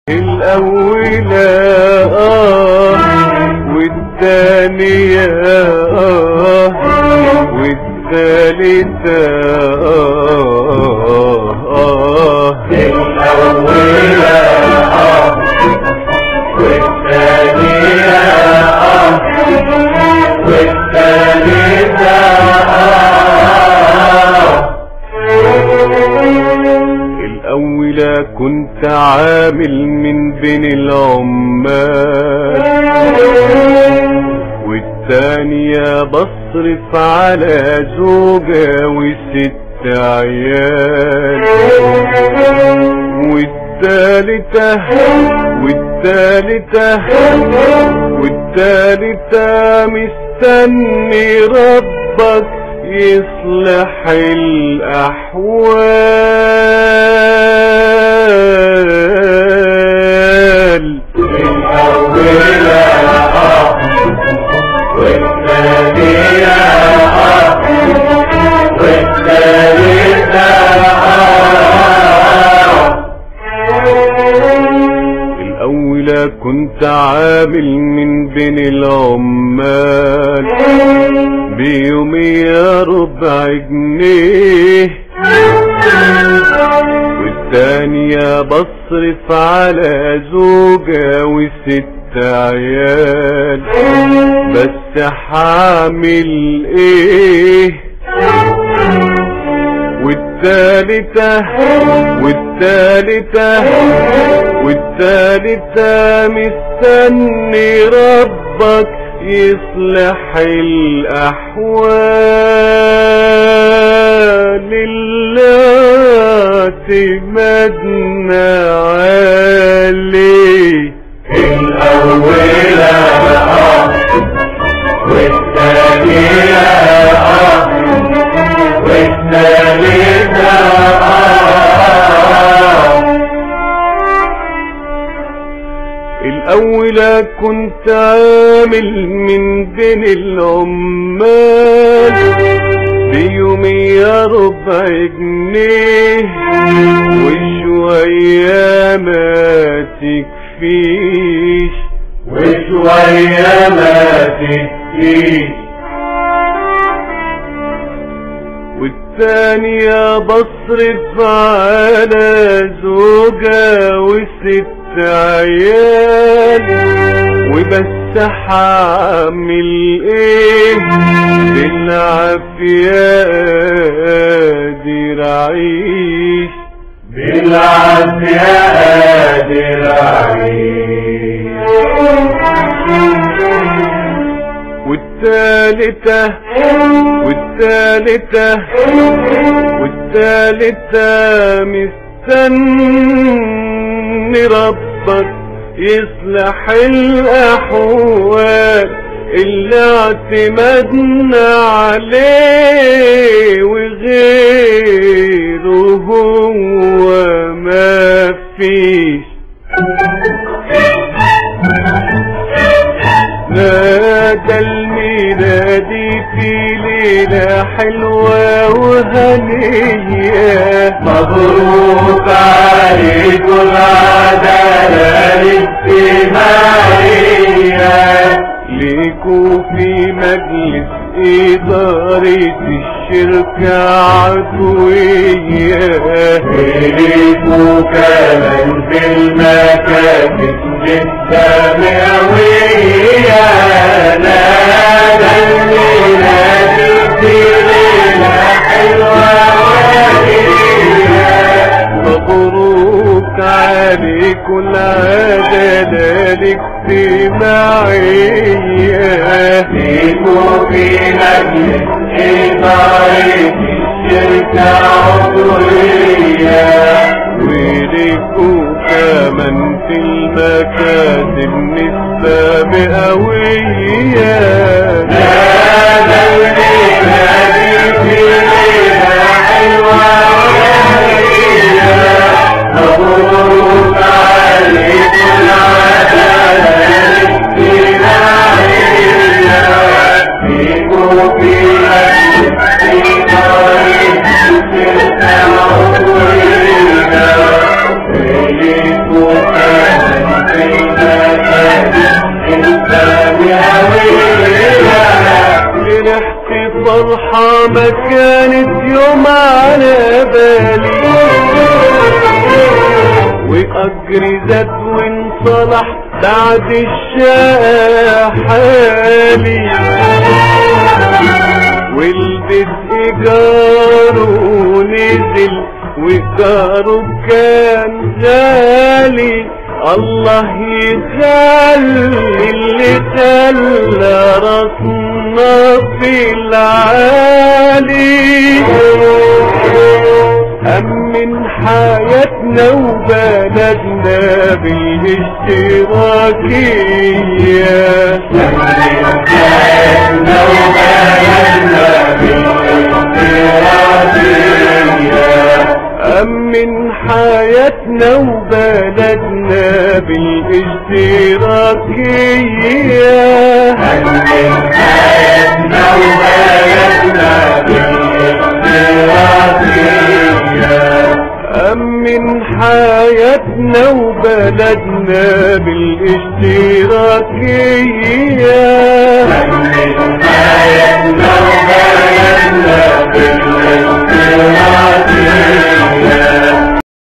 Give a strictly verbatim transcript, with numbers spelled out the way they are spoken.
الأولى آه والثانية آه والثالثة آه آه الأولى آه والثانية آه والثالثة آه. الأولى كنت عامل من بين العمال، والثانية بصرف على زوجة وست عيال، والثالثة والثالثة والثالثة مستني ربك يصلح الأحوال. الأولى آه والثانية آه والثالثة آه. الأولى كنت عامل من بين العمال بيومية ربع جنيه، والثانية بصرف على زوجة وست عيال، بس حامل ايه؟ والثالثة والثالثة والثالثة مستني ربك يصلح الأحوال اللي اعتمدنا عليه. الأولى آه والثانية آه والثالثة آه. الأولى كنت عامل من بين العمال بيومية ربع جنيه، وشوية ما تكفيش وشوية ما تكفيش، والثانية بصرف على زوجة وست عيال، وبس حامل ايه؟ بالعافية قادر اعيش، بالعافية قادر اعيش. والثالثة والثالثة والثالثة مستني ربك يصلح الأحوال اللي اعتمدنا عليه، وغيره هو ما فيش. نادى الميلادي في ليلة حلوة وهنية، مبروك عليكم العدالة الاجتماعية، ليكوا في مجلس إدارة الشركة عضوية، وليكوا كمان في المكاتب لسه مئوية. نادى الميلادي في ليلة حلوة وهنية، مبروك عليكوا العدالة الاجتماعية، ليكوا في مجلس إدارة الشركة عضوية، وليكوا كمان في المكاتب نسبة مئوية. نادى الميلادي في ليلة حلوة وهنية، مبروك عليكم العدالة الاجتماعية، ليكوا في مجلس إدارة الشركة عضوية، وليكوا فرحة ما كانت يوم على بالي، وأجر زاد وانصلح بعد الشقا حالي، والبيت إيجاره نزل وإيجاره كان غالي. الله يخلي اللي تلا راسنا في العالي، أمن حياتنا وبلدنا بالاشتراكية، أمن حياتنا وبلدنا بالاشتراكية، أمن حياتنا وبلدنا بالاشتراكية، أمن حياتنا وبلدنا بالاشتراكية، أمن حياتنا وبلدنا بالاشتراكية.